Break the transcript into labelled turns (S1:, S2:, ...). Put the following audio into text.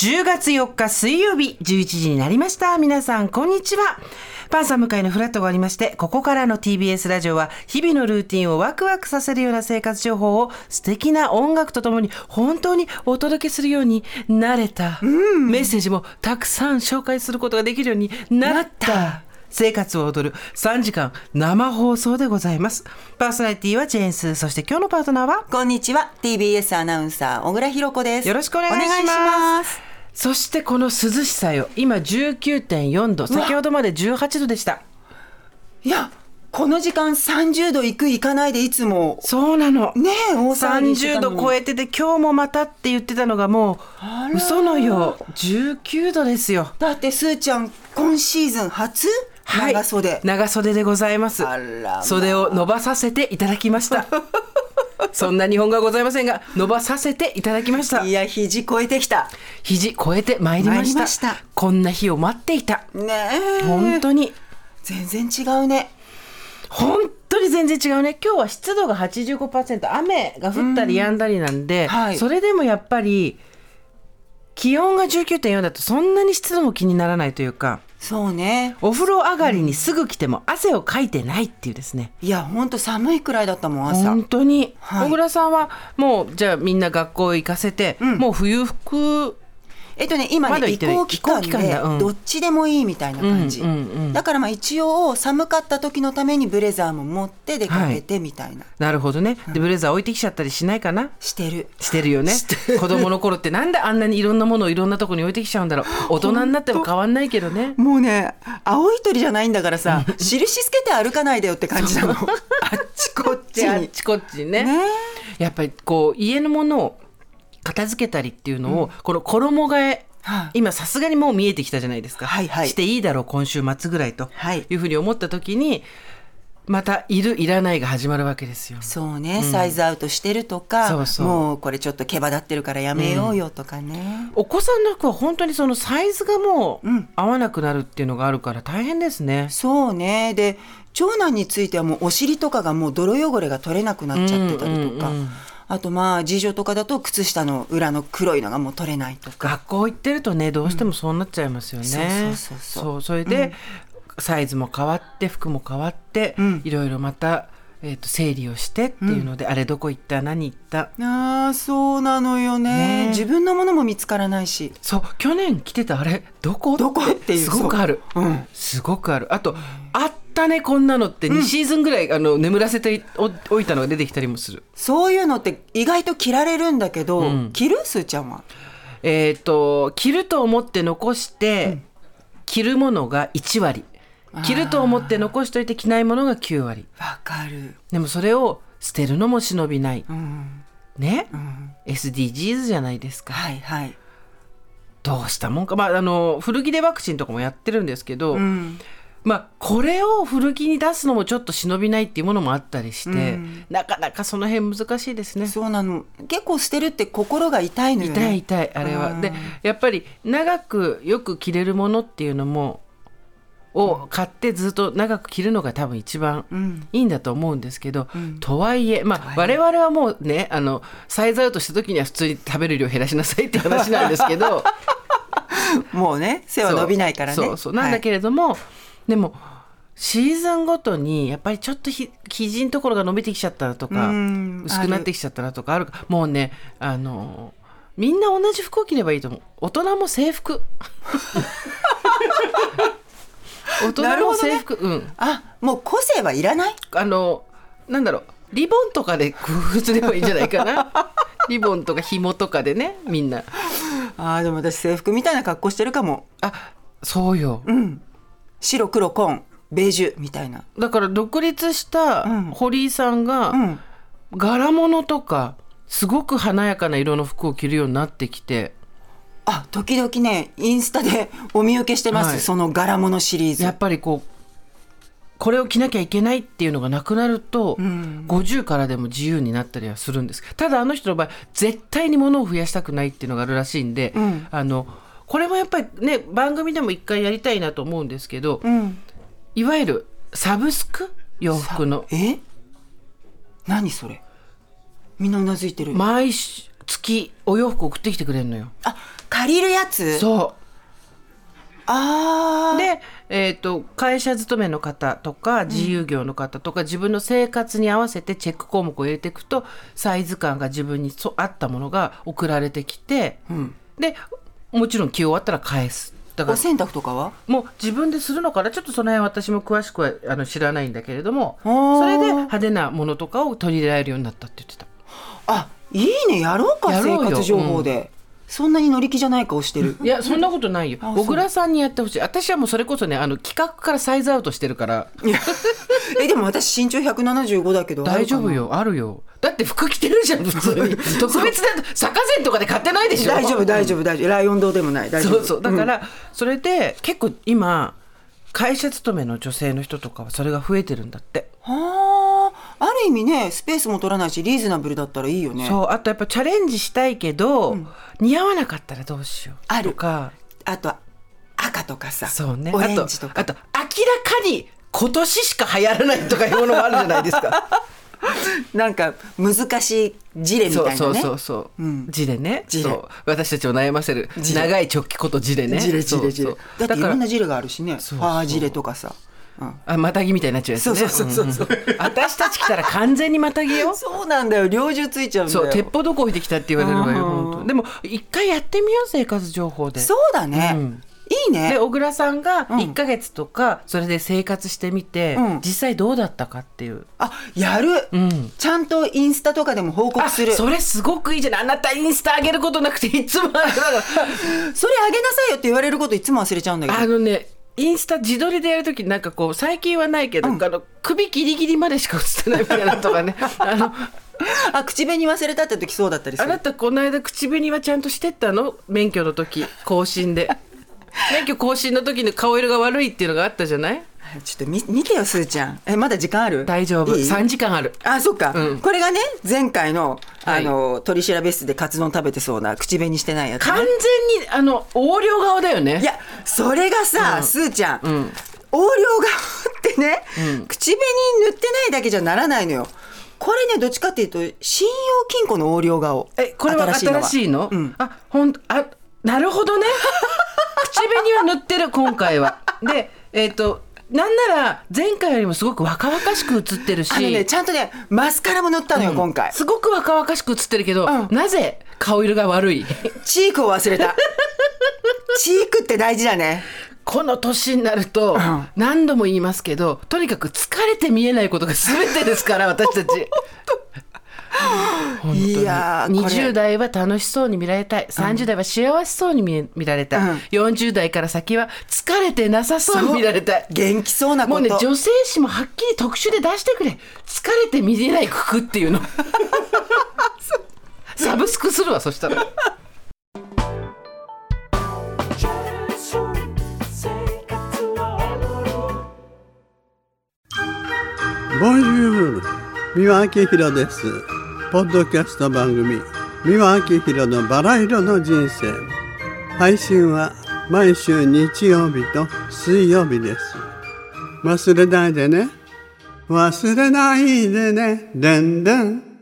S1: 10月4日水曜日11時になりました。皆さんこんにちは。パンサー向井のフラットがありまして、ここからの TBS ラジオは日々のルーティンをワクワクさせるような生活情報を素敵な音楽とともに本当にお届けするようになれた、メッセージもたくさん紹介することができるようになった生活を踊る3時間生放送でございます。パーソナリティはジェーンス。そして今日のパートナーは
S2: こんにちは、 TBS アナウンサー小倉弘子です。
S1: よろしくお願いします。そしてこの涼しさよ、今 19.4 度、先ほどまで18度でした。
S2: いや、この時間30度行く行かないでいつも
S1: そうなの
S2: ねえ、大騒ぎして
S1: 30
S2: たのに
S1: 度超えてて、今日もまたって言ってたのがもう嘘のよう19度ですよ。
S2: だってすーちゃん今シーズン初長袖、
S1: はい、長袖でございます。
S2: あらまあ、
S1: 袖を伸ばさせていただきましたそんな日本語はございませんが伸ばさせていただきました。
S2: いや、肘超えてきた。
S1: 肘超えてまいりました。こんな日を待っていた
S2: ねえ、
S1: 本当に
S2: 全然違うね。
S1: 本当に全然違うね。今日は湿度が 85%、 雨が降ったり止んだりなんで、
S2: はい、
S1: それでもやっぱり気温が 19.4 だとそんなに湿度も気にならないというか、
S2: そうね、
S1: お風呂上がりにすぐ来ても汗をかいてないっていうですね。
S2: いや、ほんと寒いくらいだったもん朝。
S1: 本当に、
S2: はい、
S1: 小倉さんはもうじゃあみんな学校行かせて、もう冬服
S2: 今ね、移行期間でどっちでもいいみたいな感じ、だからまあ一応寒かった時のためにブレザーも持って出かけてみたいな、
S1: なるほどね。でブレザー置いてきちゃったりしないかな。
S2: してる
S1: よね子供の頃ってなんであんなにいろんなものをいろんなとこに置いてきちゃうんだろう。大人になっても変わんないけどね。
S2: もうね、青い鳥じゃないんだからさ印つけて歩かないでよって感じなのあっちこっちに
S1: あっちこっちにね。やっぱりこう家のものを片付けたりっていうのを、この衣替え、今さすがにもう見えてきたじゃないですか、していいだろう今週末ぐらいというふうに思った時に、またいるいらないが始まるわけですよ。
S2: そうね、サイズアウトしてるとか、もうこれちょっと毛羽立ってるからやめようよとかね、
S1: お子さんの服は本当にそのサイズがもう合わなくなるっていうのがあるから大変ですね。
S2: そうね。で長男についてはもうお尻とかがもう泥汚れが取れなくなっちゃってたりとか、あとまあ次女とかだと靴下の裏の黒いのがもう取れないとか。
S1: 学校行ってるとね、どうしてもそうなっちゃいますよね。それで、サイズも変わって服も変わって、いろいろまた、整理をしてっていうので、あれどこ行った何行った。
S2: そうなのよ ね。自分のものも見つからないし。
S1: そう、去年着てたあれどこ
S2: っていう、
S1: すごくある、すごくある。あとあったね、こんなのって2シーズンぐらい、眠らせておいたのが出てきたりもする。
S2: そういうのって意外と着られるんだけど、着るすーちゃんは
S1: 着ると思って残して、着るものが1割、着ると思って残しといて着ないものが9割。
S2: わかる。
S1: でもそれを捨てるのも忍びない、ね、SDGs じゃないですか。どうしたもんか、古着でワクチンとかもやってるんですけど、これを古着に出すのもちょっと忍びないっていうものもあったりして、なかなかその辺難しいですね。
S2: そうなの。結構捨てるって心が痛いのよね。
S1: 痛いあれは。でやっぱり長くよく着れるものっていうのもを買ってずっと長く着るのが多分一番いいんだと思うんですけど、とはいえ、我々はもうね、サイズアウトした時には普通に食べる量減らしなさいって話なんですけど
S2: もうね、背は伸びないからね。
S1: そうなんだけれども、でもシーズンごとにやっぱりちょっと肘のところが伸びてきちゃったらとか、薄くなってきちゃったらとかあるか。もうね、みんな同じ服を着ればいいと思う。大人も制服大人も制服、
S2: もう個性はいらない。
S1: なんだろう、リボンとかで工夫すればいいんじゃないかなリボンとか紐とかでね、みんな。
S2: でも私制服みたいな格好してるかも。
S1: そうよ、
S2: 白黒紺ベージュみたいな。だ
S1: から独立した堀井さんが、柄物とかすごく華やかな色の服を着るようになってきて、
S2: 時々ねインスタでお見受けしてます、その柄物シリーズ。
S1: やっぱりこれを着なきゃいけないっていうのがなくなると、50からでも自由になったりはするんです。ただあの人の場合絶対に物を増やしたくないっていうのがあるらしいんで、これもやっぱりね、番組でも一回やりたいなと思うんですけど、いわゆるサブスク洋服の。
S2: 何それ。みんなうなずいてる。
S1: 毎月お洋服送ってきてくれるのよ。
S2: 買借りるやつ。
S1: そうで、会社勤めの方とか自由業の方とか、自分の生活に合わせてチェック項目を入れていくと、サイズ感が自分に合ったものが送られてきて、でもちろん着終わったら返す。だから
S2: お洗濯とかは
S1: もう自分でするのかな、ちょっとその辺私も詳しくは知らないんだけれども、それで派手なものとかを取り入れられるようになったって言ってた。
S2: あ、いいね、やろうか。生活情報で、そんなに乗り気じゃない顔してる。
S1: いや、そんなことないよ。小倉さんにやってほしい。私はもうそれこそね、企画からサイズアウトしてるから。
S2: いやでも私身長175だけど
S1: 大丈夫よ、あるよ。だって服着てるじゃん、普通に。特別だと坂膳とかで買ってないでしょ。
S2: 大丈夫、ライオン堂でもない。大丈夫。
S1: そうだから、それで結構今会社勤めの女性の人とかはそれが増えてるんだって。
S2: はあ、ある意味ね、スペースも取らないしリーズナブルだったらいいよね。
S1: そう、あとやっぱチャレンジしたいけど、似合わなかったらどうしようとか、
S2: あと赤とかさ、
S1: そうね、
S2: オレンジとか、
S1: あと明らかに今年しか流行らないとかいうものもあるじゃないですか。
S2: なんか難しいジレみたいなね。
S1: そう、ジレね。そう私たちを悩ませる長い直帰ことジレね。
S2: ジレだっていろんなジレがあるしね。ジレとかさ、
S1: またぎみたいになっちゃうやつね。そう私たち来たら完全にまたぎよ。
S2: そうなんだよ、猟銃ついちゃうんだよ。
S1: そう、鉄砲どこ置いてきたって言われるわよ、本当。でも一回やってみよう、生活情報で。
S2: そうだね、いいね。
S1: で小倉さんが1ヶ月とかそれで生活してみて、実際どうだったかっていう。
S2: やる、ちゃんとインスタとかでも報告する。
S1: それすごくいいじゃない。あなたインスタ上げることなくていつもそれ
S2: あげなさいよって言われることいつも忘れちゃうんだけど。
S1: インスタ自撮りでやるときなんかこう最近はないけど、首ギリギリまでしか映ってないみたいなとかね。
S2: 口紅忘れたって時そうだったりする。
S1: あなたこの間口紅はちゃんとしてったの？免許の時更新で。免許更新の時の顔色が悪いっていうのがあったじゃない？
S2: ちょっと見てよ、すーちゃん。まだ時間ある？
S1: 大丈夫。3時間ある。
S2: そっか、これがね、前回の取り調べ室でカツ丼食べてそうな口紅してないやつ、ね、
S1: 完全に横領顔だよね。
S2: いや、それがさ、すーちゃん、横領顔ってね、口紅塗ってないだけじゃならないのよ。これね、どっちかっていうと信用金庫の横領顔。
S1: これは新しいの？なるほどね。口紅は塗ってる、今回は。でなんなら前回よりもすごく若々しく映ってるし、
S2: ちゃんとねマスカラも塗ったのよ、今回。
S1: すごく若々しく映ってるけど、なぜ顔色が悪い？
S2: チークを忘れた。チークって大事だね。
S1: この年になると、何度も言いますけど、とにかく疲れて見えないことが全てですから、私たち。いや、20代は楽しそうに見られたい、30代は幸せそうに見られたい、40代から先は疲れてなさそうに見られたい、
S2: 元気そうなこと。
S1: もうね、女性誌もはっきり特集で出してくれ。疲れて見れない服っていうの。サブスクするわ、そしたら。
S3: ボンジュール、三輪明宏です。ポッドキャスト番組三輪明宏のバラ色の人生、配信は毎週日曜日と水曜日です。忘れないでね、忘れないでね、でんでん。